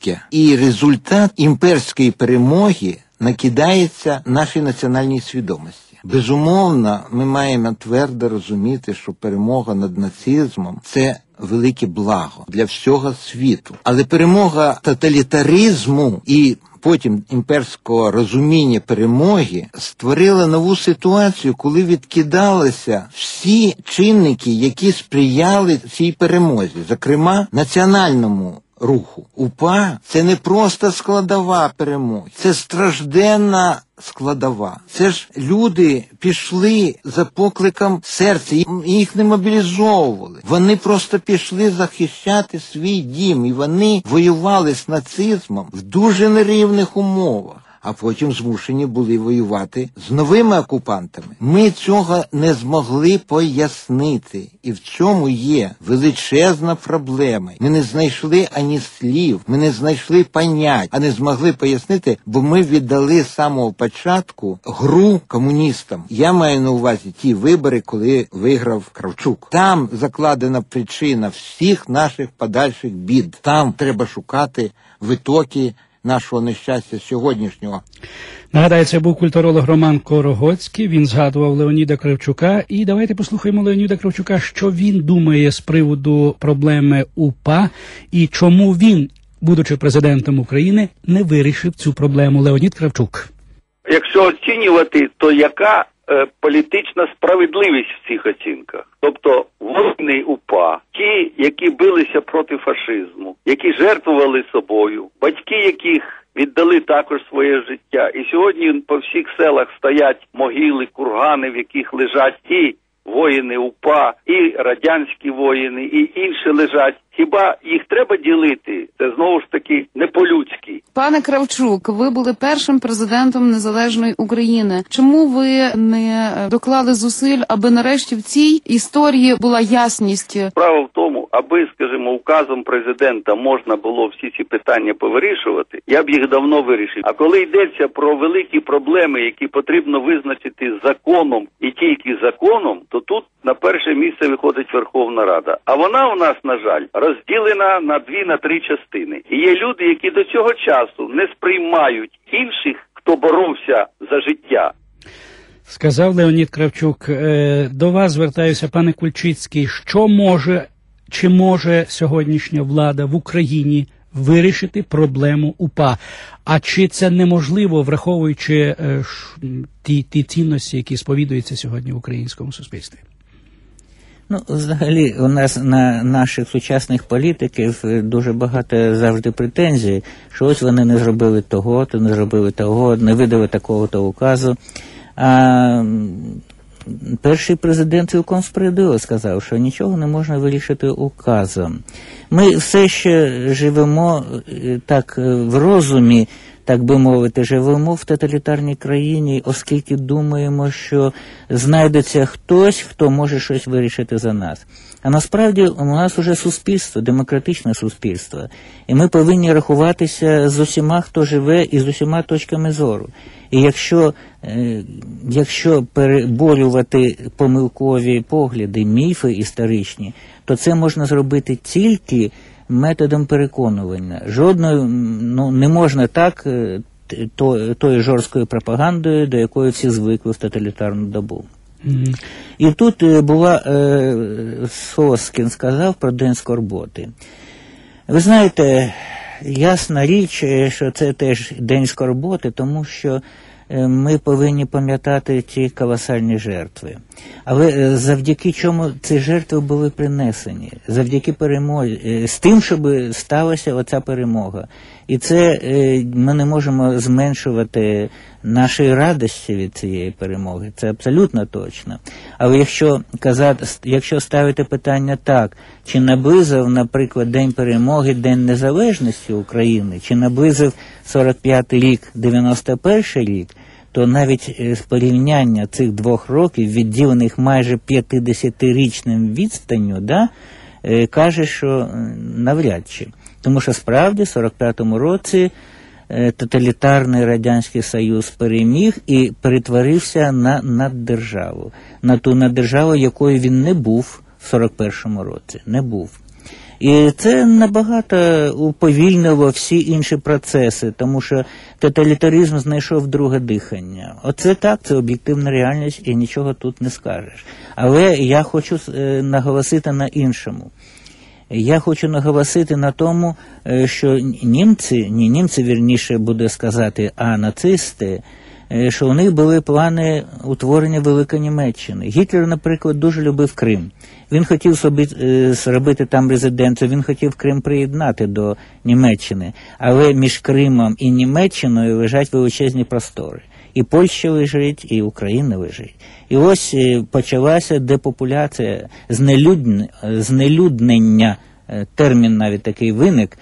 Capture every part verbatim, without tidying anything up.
велике, і результат імперської перемоги накидається нашій національній свідомості. Безумовно, ми маємо твердо розуміти, що перемога над нацизмом – це велике благо для всього світу. Але перемога тоталітаризму і потім імперського розуміння перемоги створила нову ситуацію, коли відкидалися всі чинники, які сприяли цій перемозі, зокрема національному руху. УПА – це не просто складова перемоги, це стражденна складова. Це ж люди пішли за покликом серця, їх не мобілізовували. Вони просто пішли захищати свій дім, і вони воювали з нацизмом в дуже нерівних умовах. А потім змушені були воювати з новими окупантами. Ми цього не змогли пояснити. І в цьому є величезна проблема. Ми не знайшли ані слів, ми не знайшли понять, а не змогли пояснити, бо ми віддали з самого початку гру комуністам. Я маю на увазі ті вибори, коли виграв Кравчук. Там закладена причина всіх наших подальших бід. Там треба шукати витоки нашого нещастя сьогоднішнього. Нагадаю, це був культуролог Роман Корогоцький, він згадував Леоніда Кравчука. І давайте послухаємо Леоніда Кравчука, що він думає з приводу проблеми УПА і чому він, будучи президентом України, не вирішив цю проблему. Леонід Кравчук. Якщо оцінювати, то яка е, політична справедливість в цих оцінках? Тобто воїни УПА, ті, які билися проти фашизму, які жертвували собою, батьки яких віддали також своє життя. І сьогодні по всіх селах стоять могили, кургани, в яких лежать і воїни УПА, і радянські воїни, і інші лежать. Хіба їх треба ділити? Це знову ж таки не по-людськи. Пане Кравчук, ви були першим президентом незалежної України. Чому ви не доклали зусиль, аби нарешті в цій історії була ясність? Справа в тому, аби, скажімо, указом президента можна було всі ці питання повирішувати, я б їх давно вирішив. А коли йдеться про великі проблеми, які потрібно визначити законом і тільки законом, то тут на перше місце виходить Верховна Рада. А вона у нас, на жаль, розділена на дві, на три частини. І є люди, які до цього часу не сприймають інших, хто боровся за життя. Сказав Леонід Кравчук. До вас звертаюся, пане Кульчицький. Що може, чи може сьогоднішня влада в Україні вирішити проблему УПА? А чи це неможливо, враховуючи ті, ті цінності, які сповідуються сьогодні в українському суспільстві? Ну, взагалі, у нас на наших сучасних політиків дуже багато завжди претензій, що ось вони не зробили того, то не зробили того, не видали такого-то указу. А перший президент цілком справедливо сказав, що нічого не можна вирішити указом. Ми все ще живемо так в розумі, так би мовити, живемо в тоталітарній країні, оскільки думаємо, що знайдеться хтось, хто може щось вирішити за нас. А насправді у нас уже суспільство, демократичне суспільство, і ми повинні рахуватися з усіма, хто живе, і з усіма точками зору. І якщо, е, якщо переборювати помилкові погляди, міфи історичні, то це можна зробити тільки методом переконування. Жодною, ну, не можна так то, тою жорсткою пропагандою, до якої всі звикли в тоталітарну добу. Mm-hmm. І тут була, е, Соскін сказав про День скорботи. Ви знаєте, ясна річ, що це теж День скорботи, тому що ми повинні пам'ятати ті колосальні жертви. Але завдяки чому ці жертви були принесені? Завдяки перемозі, з тим, щоб сталася оця перемога. І це ми не можемо зменшувати нашої радості від цієї перемоги. Це абсолютно точно. Але якщо казати, якщо ставити питання так, чи наблизив, наприклад, День перемоги, День незалежності України, чи наблизив сорок п'ятий рік, дев'яносто перший рік, то навіть порівняння цих двох років, відділених майже п'ятдесятирічним відстанню, да, каже, що навряд чи. Тому що справді в сорок п'ятому році тоталітарний Радянський Союз переміг і перетворився на наддержаву. На ту наддержаву, якою він не був в сорок першому році. Не був. І це набагато уповільнило всі інші процеси, тому що тоталітаризм знайшов друге дихання. Оце так, це об'єктивна реальність і нічого тут не скажеш. Але я хочу наголосити на іншому. Я хочу наголосити на тому, що німці, не німці, вірніше буде сказати, а нацисти, що у них були плани утворення Великої Німеччини. Гітлер, наприклад, дуже любив Крим. Він хотів собі зробити там резиденцію, він хотів Крим приєднати до Німеччини. Але між Кримом і Німеччиною лежать величезні простори. І Польща лежить, і Україна лежить. І ось почалася депопуляція, знелюднення, знелюднення, термін навіть такий виник.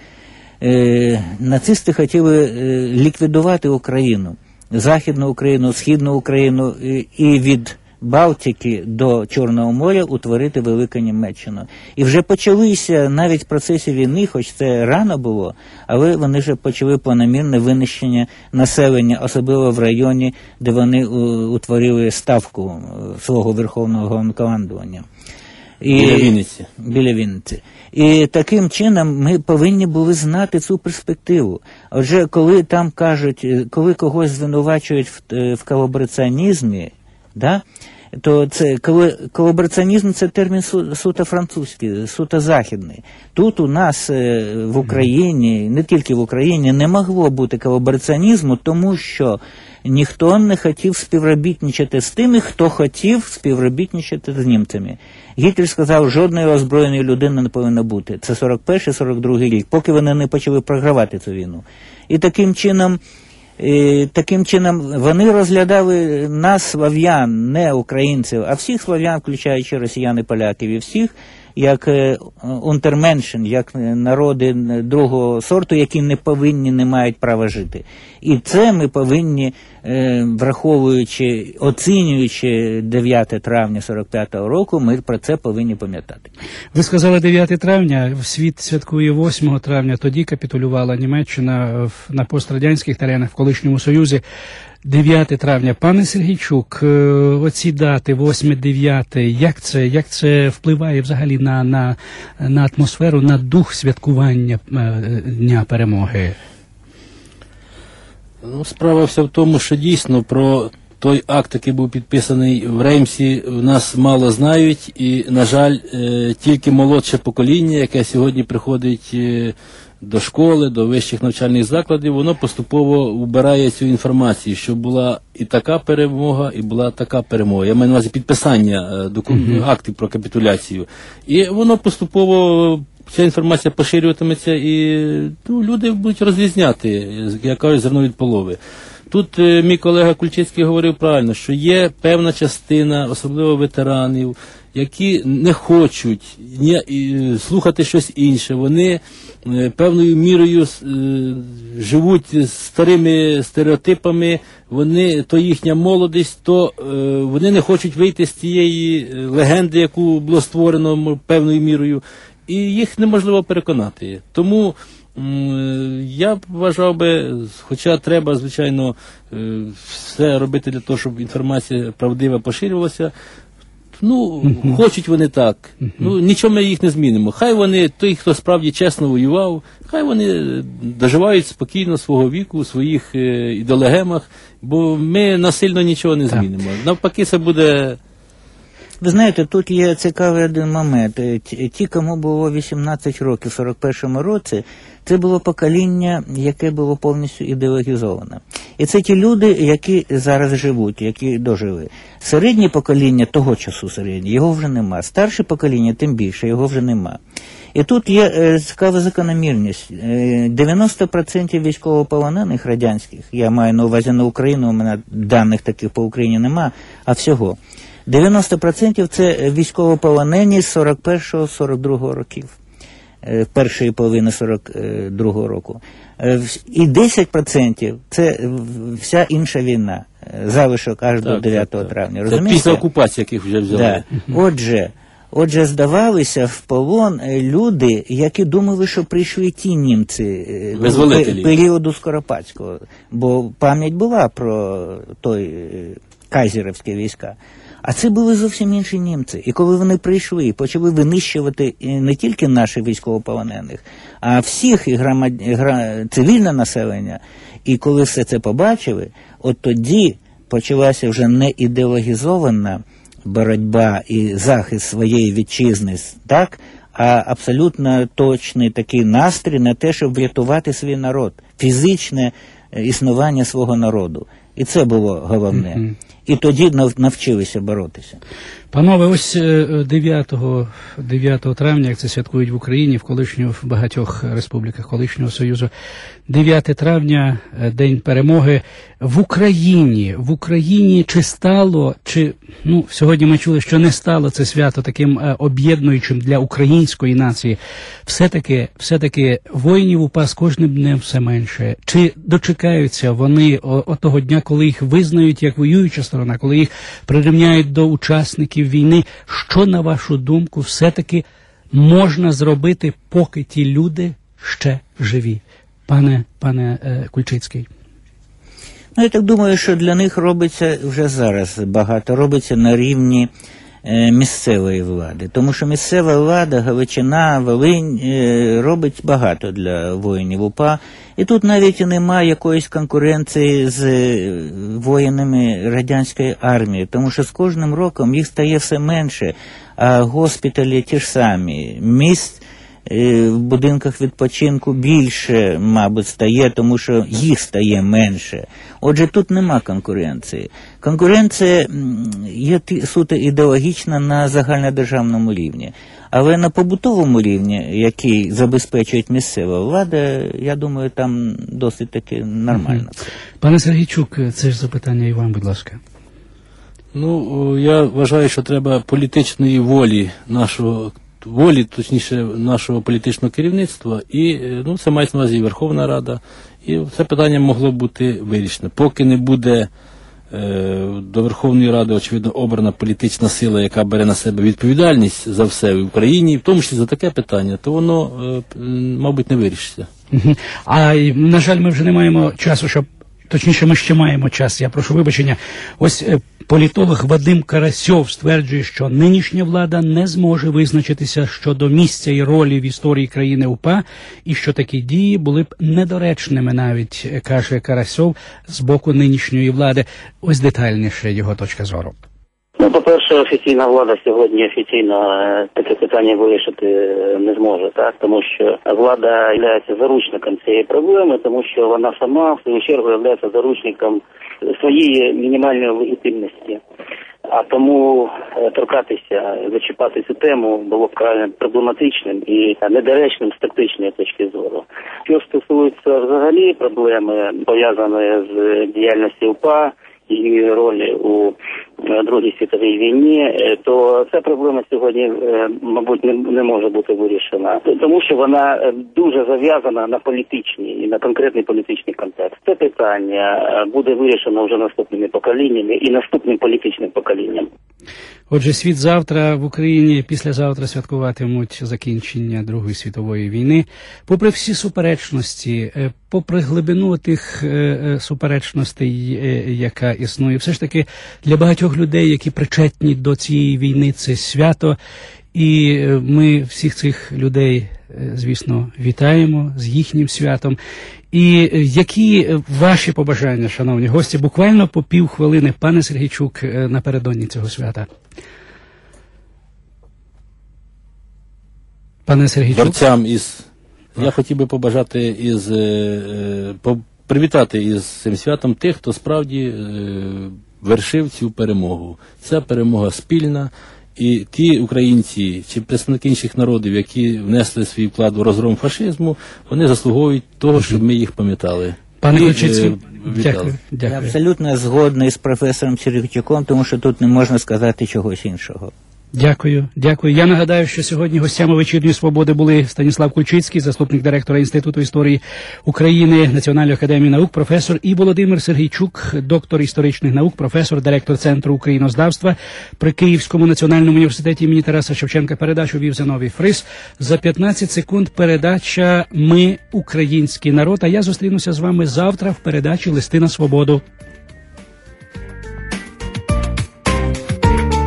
Нацисти хотіли ліквідувати Україну. Західну Україну, Східну Україну і від Балтики до Чорного моря утворити Велику Німеччину. І вже почалися навіть в процесі війни, хоч це рано було, але вони вже почали планомірне винищення населення, особливо в районі, де вони утворили ставку свого Верховного Головнокомандування. І, біля Вінниці. Біля Вінниці. І таким чином ми повинні були знати цю перспективу. Отже, коли там кажуть, коли когось звинувачують в, в колабораціонізмі, да, то це колабораціонізм – це термін су, суто французький, суто західний. Тут у нас в Україні, не тільки в Україні, не могло бути колабораціонізму, тому що ніхто не хотів співробітничати з тими, хто хотів співробітничати з німцями. Гітлер сказав, жодної озброєної людини не повинно бути. Це сорок перший – сорок другий рік, поки вони не почали програвати цю війну. І таким чином, і таким чином вони розглядали нас, слав'ян, не українців, а всіх слав'ян, включаючи росіян і поляків, і всіх, як унтерменшен, як народи другого сорту, які не повинні, не мають права жити. І це ми повинні, враховуючи, оцінюючи дев'яте травня сорок п'ятого року, ми про це повинні пам'ятати. Ви сказали дев'яте травня, світ святкує восьмого травня, тоді капітулювала Німеччина на пострадянських теренах в колишньому Союзі. дев'яте травня. Пане Сергійчук, оці дати, восьме дев'яте, як це, як це впливає взагалі на, на, на атмосферу, на дух святкування Дня Перемоги? Ну, справа вся в тому, що дійсно про той акт, який був підписаний в Реймсі, в нас мало знають, і, на жаль, тільки молодше покоління, яке сьогодні приходить до школи, до вищих навчальних закладів, воно поступово вбирає цю інформацію, що була і така перемога, і була така перемога. Я маю на увазі підписання документів, mm-hmm. актів про капітуляцію. І воно поступово, ця інформація поширюватиметься, і ну, люди будуть розрізняти, як кажуть, зерно від полови. Тут е, мій колега Кульчицький говорив правильно, що є певна частина, особливо ветеранів, які не хочуть ні, і, слухати щось інше. Вони е, певною мірою е, живуть з старими стереотипами, вони, то їхня молодість, то е, вони не хочуть вийти з цієї легенди, яку було створено певною мірою, і їх неможливо переконати. Тому я б вважав би, хоча треба, звичайно, все робити для того, щоб інформація правдива поширювалася, ну, uh-huh. хочуть вони так, uh-huh. ну, нічого ми їх не змінимо. Хай вони, той, хто справді чесно воював, хай вони доживають спокійно свого віку, у своїх ідеологемах, бо ми насильно нічого не змінимо. Так. Навпаки, це буде... Ви знаєте, тут є цікавий один момент. Ті, кому було вісімнадцять років в сорок першому році, це було покоління, яке було повністю ідеологізоване. І це ті люди, які зараз живуть, які дожили. Середнє покоління, того часу середнє, його вже нема. Старше покоління, тим більше, його вже нема. І тут є е, цікава закономірність. Е, дев'яносто відсотків військовополонених радянських, я маю на увазі на Україну, у мене даних таких по Україні нема, а всього. дев'яносто відсотків це військовополонені з сорок першого - сорок другого років, першої половини сорок другого року. І десять відсотків це вся інша війна, залишок аж так, до дев'ятого травня. Розумієте? Це після окупації, яких вже взяли. Да. Отже, отже, здавалися в полон люди, які думали, що прийшли ті німці періоду Скоропадського, бо пам'ять була про той кайзерівські війська. А це були зовсім інші німці. І коли вони прийшли і почали винищувати не тільки наших військовополонених, а всіх і громад... гра... цивільне населення, і коли все це побачили, от тоді почалася вже не ідеологізована боротьба і захист своєї вітчизни, так, а абсолютно точний такий настрій на те, щоб врятувати свій народ, фізичне існування свого народу. І це було головне. Mm-hmm. І тоді навчилися боротися. Панове, ось дев'ятого травня, як це святкують в Україні, в колишньому, в багатьох республіках колишнього Союзу, дев'яте травня, День перемоги. В Україні, в Україні чи стало, чи, ну, сьогодні ми чули, що не стало це свято таким об'єднуючим для української нації. Все-таки, все-таки воїнів УПА з кожним днем все менше. Чи дочекаються вони отого дня, коли їх визнають як воююча сторона, коли їх прирівняють до учасників війни? Що, на вашу думку, все-таки можна зробити, поки ті люди ще живі? Пане, пане е, Кульчицький. Ну, я так думаю, що для них робиться вже зараз багато, робиться на рівні е, місцевої влади. Тому що місцева влада, Галичина, Волинь е, робить багато для воїнів УПА. І тут навіть і немає якоїсь конкуренції з воїнами радянської армії, тому що з кожним роком їх стає все менше, а госпіталі ті ж самі, місць в будинках відпочинку більше, мабуть, стає, тому що їх стає менше. Отже, тут нема конкуренції. Конкуренція є суто ідеологічна на загальнодержавному рівні. Але на побутовому рівні, який забезпечують місцева влада, я думаю, там досить таки нормально. Пане Сергійчук, це ж запитання і вам, будь ласка. Ну, я вважаю, що треба політичної волі нашого волі, точніше, нашого політичного керівництва, і, ну, це мається на увазі і Верховна Рада, і це питання могло бути вирішено. Поки не буде е, до Верховної Ради, очевидно, обрана політична сила, яка бере на себе відповідальність за все в Україні, в тому числі за таке питання, то воно, е, мабуть, не вирішиться. А, на жаль, ми вже не маємо часу, щоб, точніше, ми ще маємо час, я прошу вибачення. Ось політолог Вадим Карасьов стверджує, що нинішня влада не зможе визначитися щодо місця і ролі в історії країни УПА, і що такі дії були б недоречними навіть, каже Карасьов, з боку нинішньої влади. Ось детальніше його точка зору. Ну, по-перше, офіційна влада сьогодні офіційно таке питання вирішити не зможе, так? Тому що влада є заручником цієї проблеми, тому що вона сама, в свою чергу, є заручником своєї мінімальної легітимності. А тому торкатися, зачіпати цю тему було б крайне проблематичним і недоречним з тактичної точки зору. Що стосується взагалі проблеми, пов'язаної з діяльністю УПА, її ролі у Другій світовій війні, то ця проблема сьогодні, мабуть, не, не може бути вирішена. Тому що вона дуже зав'язана на політичний і на конкретний політичний контекст. Це питання буде вирішено вже наступними поколіннями і наступним політичним поколінням. Отже, світ завтра в Україні, післязавтра святкуватимуть закінчення Другої світової війни. Попри всі суперечності, попри глибину тих суперечностей, яка існує, все ж таки для багатьох людей, які причетні до цієї війни, це свято. І ми всіх цих людей, звісно, вітаємо з їхнім святом. І які ваші побажання, шановні гості, буквально по півхвилини, пане Сергійчук, напередодні цього свята? Пане Сергійчук? Борцям із... Я хотів би побажати із... По... привітати із цим святом тих, хто справді вершив цю перемогу. Ця перемога спільна. І ті українці чи представники інших народів, які внесли свій вклад у розгром фашизму, вони заслуговують того, щоб ми їх пам'ятали. Пане Кульчицький, дякую, дякую. Я абсолютно згодний з професором Сергійчуком, тому що тут не можна сказати чогось іншого. Дякую, дякую. Я нагадаю, що сьогодні гостями «Вечірньої свободи» були Станіслав Кульчицький, заступник директора Інституту історії України Національної академії наук, професор, і Володимир Сергійчук, доктор історичних наук, професор, директор Центру українознавства при Київському національному університеті імені Тараса Шевченка. Передачу вів Зиновій Фрис. За п'ятнадцять секунд передача «Ми – український народ», а я зустрінуся з вами завтра в передачі «Листи на свободу».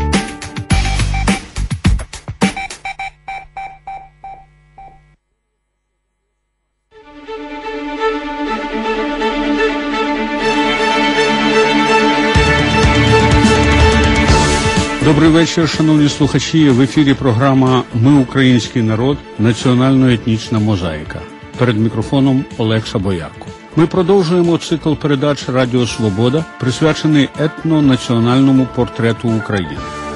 Добрий вечір, шановні слухачі. В ефірі програма «Ми український народ. Національно-етнічна мозаїка». Перед мікрофоном Олег Шабоярко. Ми продовжуємо цикл передач «Радіо Свобода», присвячений етно-національному портрету України.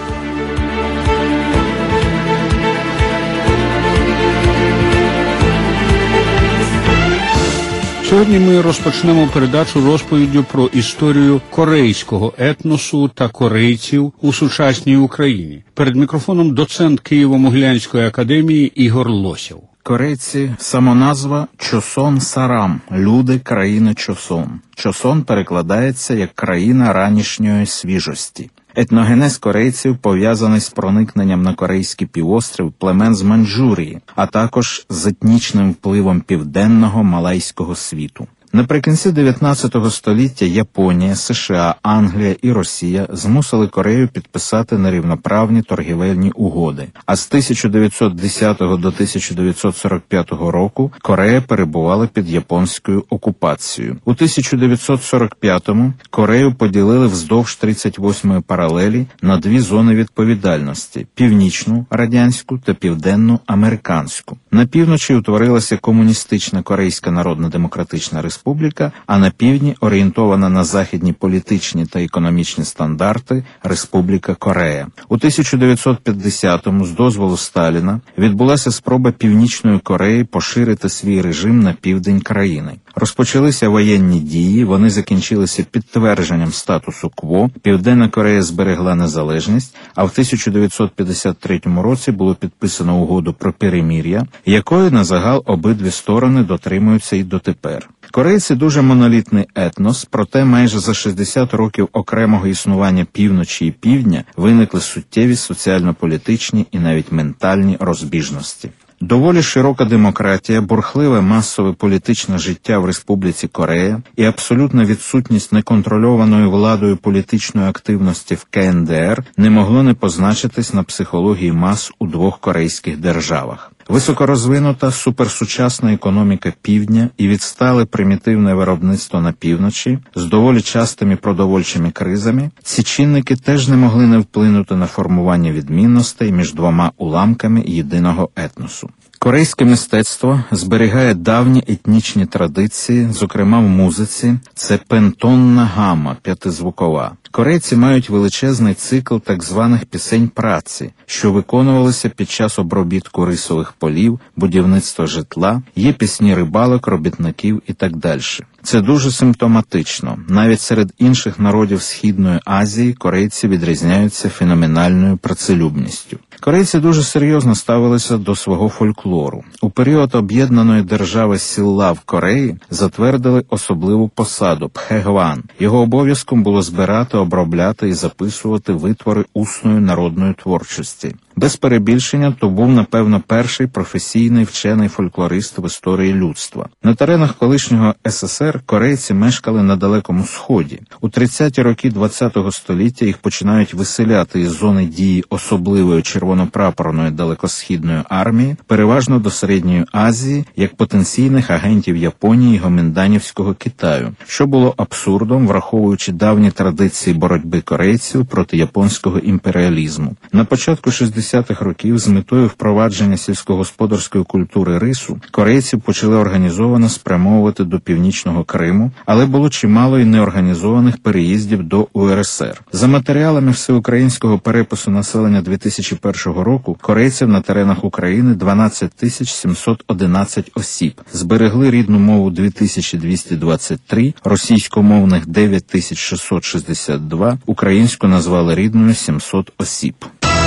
Сьогодні ми розпочнемо передачу розповіддю про історію корейського етносу та корейців у сучасній Україні. Перед мікрофоном доцент Києво-Могилянської академії Ігор Лосєв. Корейці – самоназва Чосон Сарам – люди країни Чосон. Чосон перекладається як країна ранішньої свіжості. Етногенез корейців пов'язаний з проникненням на Корейський півострів племен з Маньчжурії, а також з етнічним впливом південного малайського світу. Наприкінці дев'ятнадцятого століття Японія, США, Англія і Росія змусили Корею підписати нерівноправні торгівельні угоди, а з тисяча дев'ятсот десятого до тисяча дев'ятсот сорок п'ятого року Корея перебувала під японською окупацією. У тисяча дев'ятсот сорок п'ятому Корею поділили вздовж тридцять восьмої паралелі на дві зони відповідальності – північну радянську та південну американську. На півночі утворилася комуністична Корейська Народно-Демократична Республіка, а на півдні, орієнтована на західні політичні та економічні стандарти, Республіка Корея. У тисяча дев'ятсот п'ятдесятому з дозволу Сталіна відбулася спроба Північної Кореї поширити свій режим на південь країни. Розпочалися воєнні дії, вони закінчилися підтвердженням статусу кво, Південна Корея зберегла незалежність, а в тисяча дев'ятсот п'ятдесят третьому році було підписано угоду про перемир'я, якої на загал обидві сторони дотримуються і дотепер. Корейці дуже монолітний етнос, проте майже за шістдесят років окремого існування півночі і півдня виникли суттєві соціально-політичні і навіть ментальні розбіжності. Доволі широка демократія, бурхливе масове політичне життя в Республіці Корея і абсолютна відсутність неконтрольованої владою політичної активності в ка ен де ер не могло не позначитись на психології мас у двох корейських державах. Високорозвинута суперсучасна економіка півдня і відстале примітивне виробництво на півночі з доволі частими продовольчими кризами, ці чинники теж не могли не вплинути на формування відмінностей між двома уламками єдиного етносу. Корейське мистецтво зберігає давні етнічні традиції, зокрема в музиці, це пентонна гама, п'ятизвукова. Корейці мають величезний цикл так званих пісень праці, що виконувалися під час обробітку рисових полів, будівництва житла, є пісні рибалок, робітників і так далі. Це дуже симптоматично. Навіть серед інших народів Східної Азії корейці відрізняються феноменальною працелюбністю. Корейці дуже серйозно ставилися до свого фольклору. У період об'єднаної держави Сілла в Кореї затвердили особливу посаду – пхегван. Його обов'язком було збирати, обробляти і записувати витвори усної народної творчості. Без перебільшення, то був, напевно, перший професійний вчений фольклорист в історії людства. На теренах колишнього ес ес ер корейці мешкали на Далекому Сході. У тридцяті роки ХХ століття їх починають виселяти із зони дії особливої червонопрапорної далекосхідної армії, переважно до Середньої Азії, як потенційних агентів Японії і гомінданівського Китаю, що було абсурдом, враховуючи давні традиції боротьби корейців проти японського імперіалізму. На початку шістдесятих років з метою впровадження сільськогосподарської культури рису корейці почали організовано спрямовувати до Північного Криму, але було чимало і неорганізованих переїздів до у ер ес ер. За матеріалами всеукраїнського перепису населення дві тисячі першого року корейців на теренах України дванадцять тисяч сімсот одинадцять осіб, зберегли рідну мову дві тисячі двісті двадцять три, російськомовних дев'ять тисяч шістсот шістдесят два, українську назвали рідною сімсот осіб.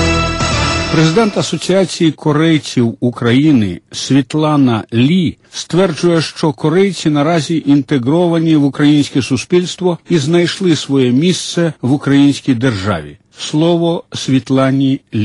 Президент Асоціації корейців України Світлана Лі стверджує, що корейці наразі інтегровані в українське суспільство і знайшли своє місце в українській державі. Слово Світлані Лі.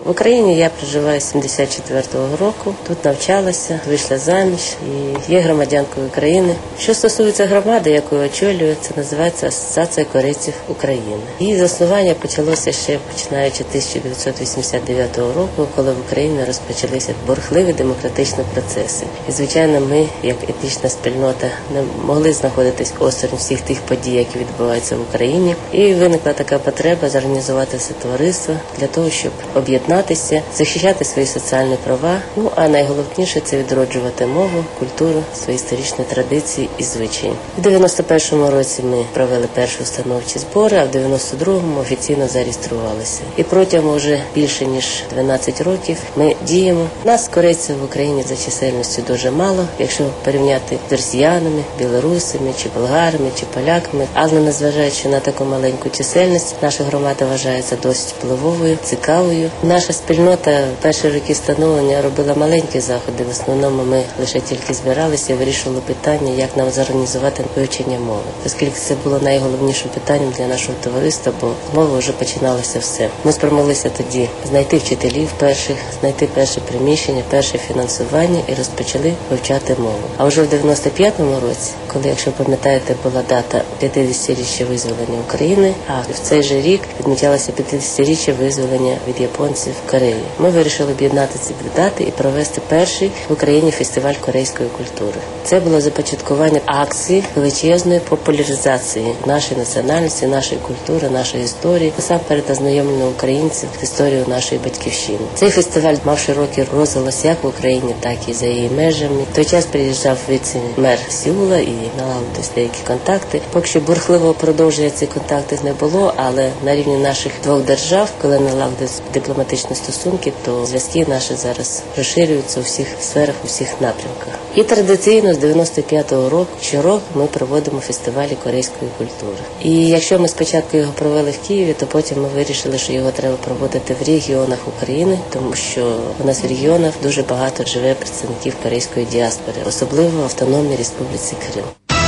В Україні я проживаю з сімдесят четвертого року, тут навчалася, вийшла заміж і є громадянкою України. Що стосується громади, яку я очолюю, це називається Асоціація корейців України. Її заснування почалося ще починаючи тисяча дев'ятсот вісімдесят дев'ятого року, коли в Україні розпочалися бурхливі демократичні процеси. І, звичайно, ми, як етнічна спільнота, не могли знаходитись осторонь всіх тих подій, які відбуваються в Україні. І виникла така потреба зорганізувати це товариство для того, щоб об'єднатися, захищати свої соціальні права, ну а найголовніше – це відроджувати мову, культуру, свої історичні традиції і звичаї. В дев'яносто першому році ми провели перші установчі збори, а в дев'яносто другому офіційно зареєструвалися. І протягом вже більше ніж дванадцять років ми діємо. Нас, корейців, в Україні за чисельністю дуже мало, якщо порівняти з росіянами, білорусами, чи болгарами, чи поляками. Але незважаючи на таку маленьку чисельність, наша громада вважається досить впливовою, цікавою. Наша спільнота в перші роки становлення робила маленькі заходи. В основному ми лише тільки збиралися і вирішували питання, як нам зорганізувати вивчення мови. Оскільки це було найголовнішим питанням для нашого товариства, бо з мови вже починалося все. Ми спромоглися тоді знайти вчителів перших, знайти перше приміщення, перше фінансування і розпочали вивчати мову. А вже в дев'яносто п'ятому році, коли, якщо пам'ятаєте, була дата п'ятдесятиріччя визволення України, а в цей же рік відмічалося п'ятдесятиріччя визволення від японців в Кореї. Ми вирішили об'єднати ці дві дати і провести перший в Україні фестиваль корейської культури. Це було започаткування акції величезної популяризації нашої національності, нашої культури, нашої історії, насамперед ознайомлення українців з історією нашої батьківщини. Цей фестиваль мав широкий розголос як в Україні, так і за її межами. В той час приїжджав віце-мер Сеула і налагодились деякі контакти. Поки що бурхливого продовження цих контактів не було, але на рівні наших двох держав, коли налагодились дипломатичні стосунки, то зв'язки наші зараз розширюються у всіх сферах, у всіх напрямках. І традиційно з дев'яносто п'ятого року щороку ми проводимо фестивалі корейської культури. І якщо ми спочатку його провели в Києві, то потім ми вирішили, що його треба проводити в регіонах України, тому що у нас в регіонах дуже багато живе представників корейської діаспори, особливо в Автономній Республіці Крим.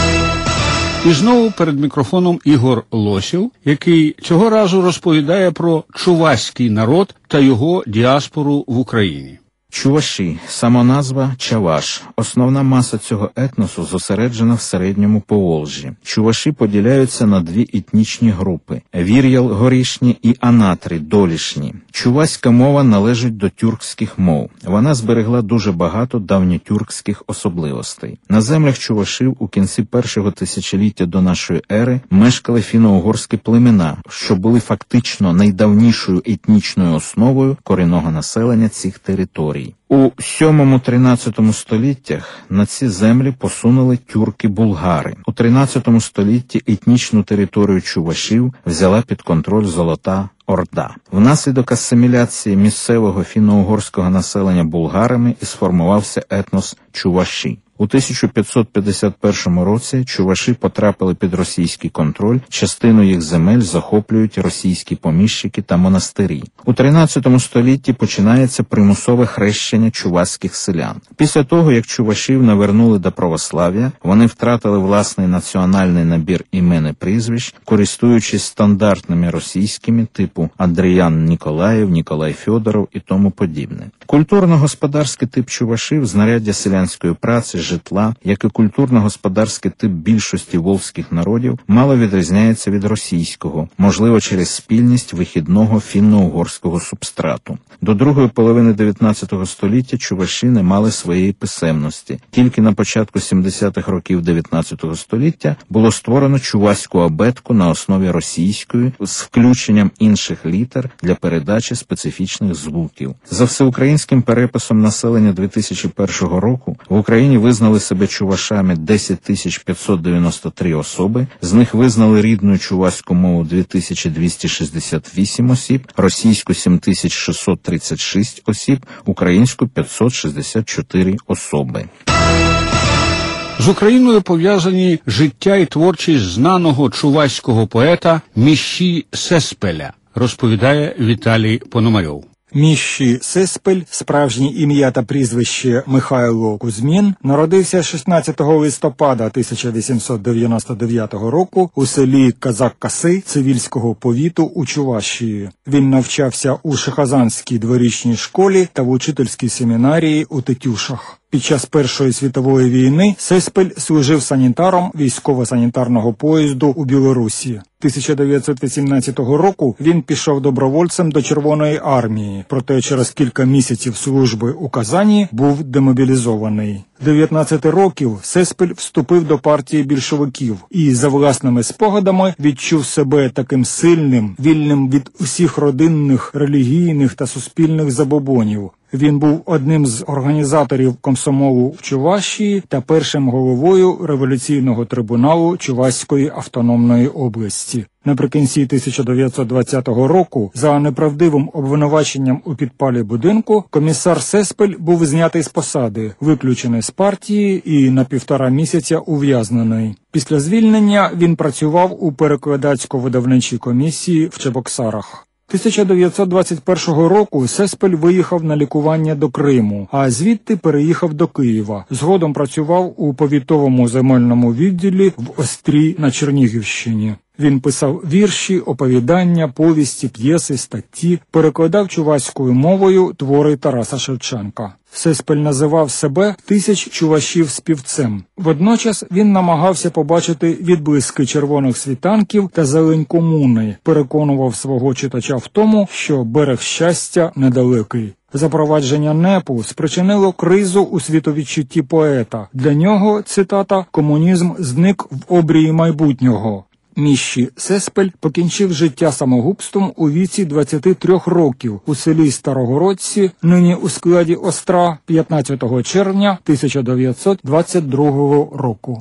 І знову перед мікрофоном Ігор Лосів, який цього разу розповідає про чувашський народ та його діаспору в Україні. Чуваші – самоназва Чаваш. Основна маса цього етносу зосереджена в середньому Поволжі. Чуваші поділяються на дві етнічні групи – Вір'ял-горішні і Анатри-долішні. Чуваська мова належить до тюркських мов. Вона зберегла дуже багато давньотюркських особливостей. На землях чувашів у кінці першого тисячоліття до нашої ери мешкали фіно-угорські племена, що були фактично найдавнішою етнічною основою корінного населення цих територій. У сьомому-тринадцятому століттях на ці землі посунули тюрки-булгари. У тринадцятому столітті етнічну територію чувашів взяла під контроль Золота Орда. Внаслідок асиміляції місцевого фіно-угорського населення булгарами і сформувався етнос чуваші. У тисяча п'ятсот п'ятдесят першому році чуваші потрапили під російський контроль, частину їх земель захоплюють російські поміщики та монастирі. У тринадцятому столітті починається примусове хрещення чувашських селян. Після того, як чувашів навернули до православ'я, вони втратили власний національний набір імен і прізвищ, користуючись стандартними російськими типу Андріян Ніколаєв, Ніколай Фьодоров і тому подібне. Культурно-господарський тип чувашів – знаряддя селянської праці, житла, як і культурно-господарський тип більшості волзьких народів, мало відрізняється від російського, можливо через спільність вихідного фінно-угорського субстрату. До другої половини дев'ятнадцятого століття чуваші не мали своєї писемності. Тільки на початку сімдесятих років дев'ятнадцятого століття було створено чувашську абетку на основі російської з включенням інших літер для передачі специфічних звуків. За всеукраїнським переписом населення дві тисячі першого року в Україні визнали себе чувашами десять тисяч п'ятсот дев'яносто три особи, з них визнали рідною чувашську мову дві тисячі двісті шістдесят вісім осіб, російську сім тисяч шістсот тридцять шість осіб, українську п'ятсот шістдесят чотири особи. З Україною пов'язані життя і творчість знаного чувашського поета Міші Сеспеля, розповідає Віталій Пономарьов. Міщі Сеспель, справжнє ім'я та прізвище Михайло Кузьмін, народився шістнадцятого листопада тисяча вісімсот дев'яносто дев'ятого року у селі Казак-Каси Цивільського повіту у Чувашії. Він навчався у Шехазанській дворічній школі та в учительській семінарії у Тетюшах. Під час Першої світової війни Сеспель служив санітаром військово-санітарного поїзду у Білорусі. тисяча дев'ятсот вісімнадцятого року він пішов добровольцем до Червоної армії, проте через кілька місяців служби у Казані був демобілізований. дев'ятнадцяти років Сеспель вступив до партії більшовиків і, за власними спогадами, відчув себе таким сильним, вільним від усіх родинних, релігійних та суспільних забобонів. Він був одним з організаторів комсомолу в Чувашії та першим головою революційного трибуналу Чувашської автономної області. Наприкінці тисяча дев'ятсот двадцятого року за неправдивим обвинуваченням у підпалі будинку комісар Сеспель був знятий з посади, виключений з партії і на півтора місяця ув'язнений. Після звільнення він працював у перекладацько-видавничій комісії в Чебоксарах. тисяча дев'ятсот двадцять першого року Сеспель виїхав на лікування до Криму, а звідти переїхав до Києва. Згодом працював у повітовому земельному відділі в Острі на Чернігівщині. Він писав вірші, оповідання, повісті, п'єси, статті, перекладав чувашською мовою твори Тараса Шевченка. Сеспель називав себе «тисяч чувашів співцем». Водночас він намагався побачити відблиски червоних світанків та зелень комуни, переконував свого читача в тому, що берег щастя недалекий. Запровадження НЕПу спричинило кризу у світовідчутті поета. Для нього, цитата, «комунізм зник в обрії майбутнього». Міщі Сеспель покінчив життя самогубством у віці двадцяти трьох років у селі Старогородці, нині у складі Остра, п'ятнадцятого червня тисяча дев'ятсот двадцять другого року.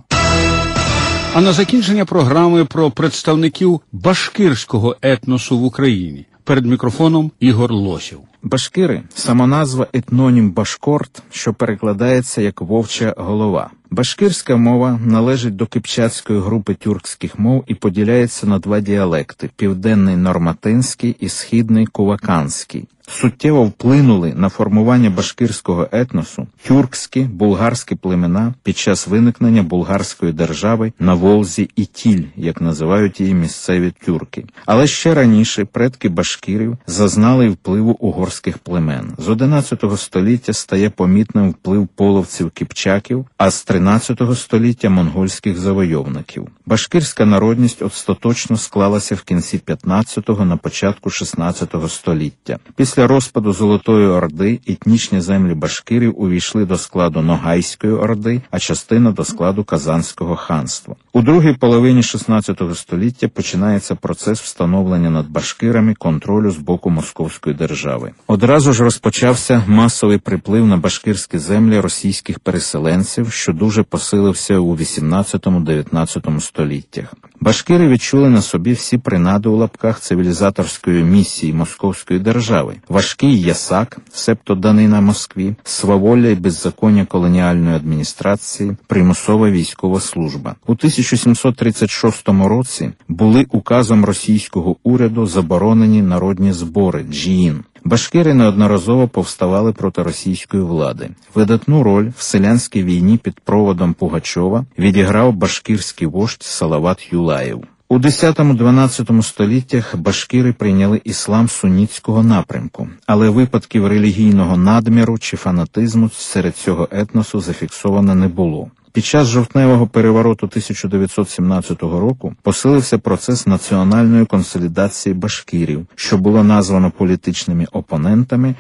А на закінчення програми про представників башкирського етносу в Україні. Перед мікрофоном Ігор Лосів. Башкири – самоназва етнонім башкорт, що перекладається як «вовча голова». Башкирська мова належить до кипчацької групи тюркських мов і поділяється на два діалекти – південний норматинський і східний куваканський. Суттєво вплинули на формування башкирського етносу тюркські, булгарські племена під час виникнення булгарської держави на Волзі і Тіль, як називають її місцеві тюрки. Але ще раніше предки башкирів зазнали впливу угорських племен. З одинадцятого століття стає помітним вплив половців-кипчаків, а з тринадцятого століття монгольських завойовників. Башкирська народність остаточно склалася в кінці п'ятнадцятого, на початку шістнадцятого століття. Після розпаду Золотої Орди етнічні землі башкирів увійшли до складу Ногайської Орди, а частина до складу Казанського ханства. У другій половині шістнадцятого століття починається процес встановлення над башкирами контролю з боку Московської держави. Одразу ж розпочався масовий приплив на башкирські землі російських переселенців, що дуже посилився у вісімнадцятому-дев'ятнадцятому століттях. Башкири відчули на собі всі принади у лапках цивілізаторської місії Московської держави. Важкий ясак, себто данина Москві, сваволля і беззаконня колоніальної адміністрації, примусова військова служба. У тисяча сімсот тридцять шостому році були указом російського уряду заборонені народні збори джіїн. Башкири неодноразово повставали проти російської влади. Видатну роль в селянській війні під проводом Пугачова відіграв башкирський вождь Салават Юлаєв. У десятому-дванадцятому століттях башкири прийняли іслам сунітського напрямку, але випадків релігійного надміру чи фанатизму серед цього етносу зафіксовано не було. Під час жовтневого перевороту тисяча дев'ятсот сімнадцятого року посилився процес національної консолідації башкирів, що було названо політичними опонентами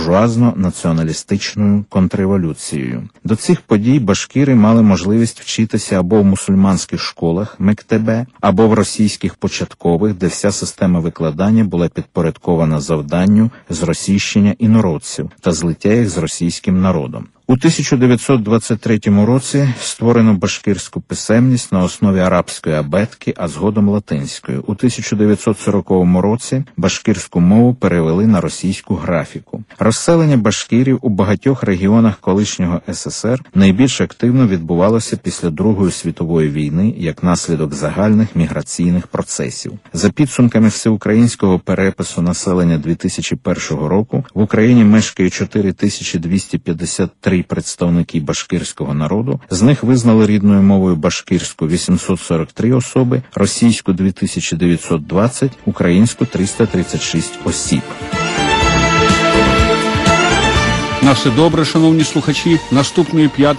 буржуазно-націоналістичною контрреволюцією. До цих подій башкири мали можливість вчитися або в мусульманських школах мектебе, або в російських початкових, де вся система викладання була підпорядкована завданню зросійщення інородців та злиття їх з російським народом. У У тисяча дев'ятсот двадцять третьому році створено башкирську писемність на основі арабської абетки, а згодом латинської. У тисяча дев'ятсот сороковому році башкирську мову перевели на російську графіку. Розселення башкирів у багатьох регіонах колишнього ес ес ер найбільш активно відбувалося після Другої світової війни як наслідок загальних міграційних процесів. За підсумками всеукраїнського перепису населення дві тисячі першого року в Україні мешкає чотири тисячі двісті п'ятдесят три представники башкирського народу, з них визнали рідною мовою башкирську вісімсот сорок три особи, російську дві тисячі дев'ятсот двадцять, українську триста тридцять шість осіб. На все добре, шановні слухачі. Наступної п'ятниці